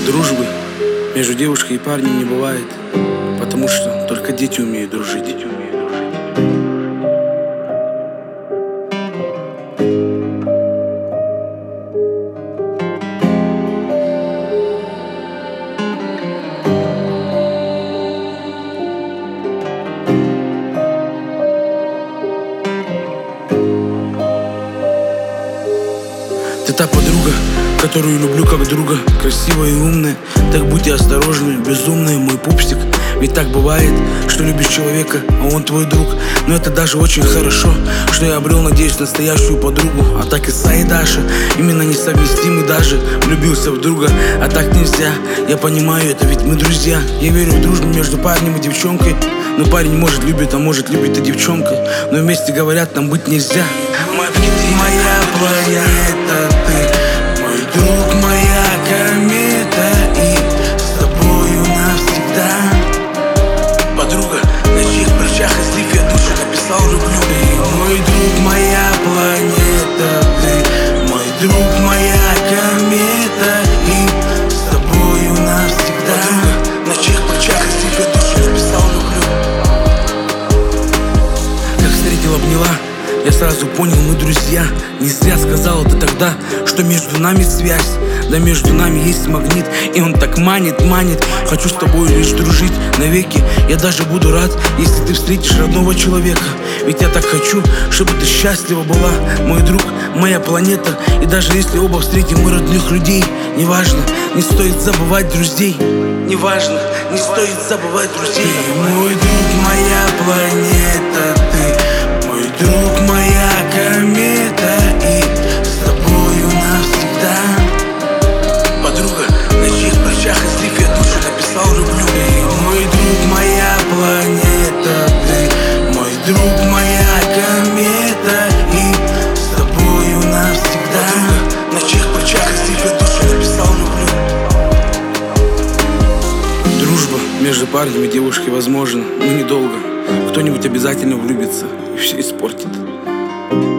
Дружбы между девушкой и парнем не бывает, потому что только дети умеют дружить. Ты та подруга, которую люблю как друга, красивая и умная. Так будьте осторожны, безумная, мой пупсик. Ведь так бывает, что любишь человека, а он твой друг. Но это даже очень хорошо, что я обрел, надеюсь, настоящую подругу. А так Иса и Даша именно несовместимы, даже влюбился в друга. А так нельзя, я понимаю это, ведь мы друзья. Я верю в дружбу между парнем и девчонкой. Но парень может любит, а может любит и девчонка. Но вместе, говорят, нам быть нельзя. Моя планета, ты мой друг, моя комета, и с тобою навсегда. Подруга, на чьих плечах и слив я душу написал люблю. Ты мой друг, моя планета, ты мой друг, моя комета, и с тобою навсегда. Подруга, на чьих плечах и слив я душу написал люблю. Как встретил, обняла, я сразу понял, мы друзья. Не зря сказала ты тогда, что между нами связь. Да между нами есть магнит, и он так манит, манит. Хочу с тобой лишь дружить навеки. Я даже буду рад, если ты встретишь родного человека. Ведь я так хочу, чтобы ты счастлива была, мой друг, моя планета. И даже если оба встретим мы родных людей, неважно, не стоит забывать друзей. Неважно, не стоит забывать друзей. Ты мой друг, моя планета, ты мой друг, моя комета, и с тобою навсегда. Подруга, на чьих плечах и слив я душу написал люблю. Ты мой друг, моя планета, ты мой друг, моя комета, и с тобою навсегда. Подруга, на чьих плечах и слив я душу написал люблю. Дружба между парнем и девушкой возможна, но недолго. Кто-нибудь обязательно влюбится и все испортит.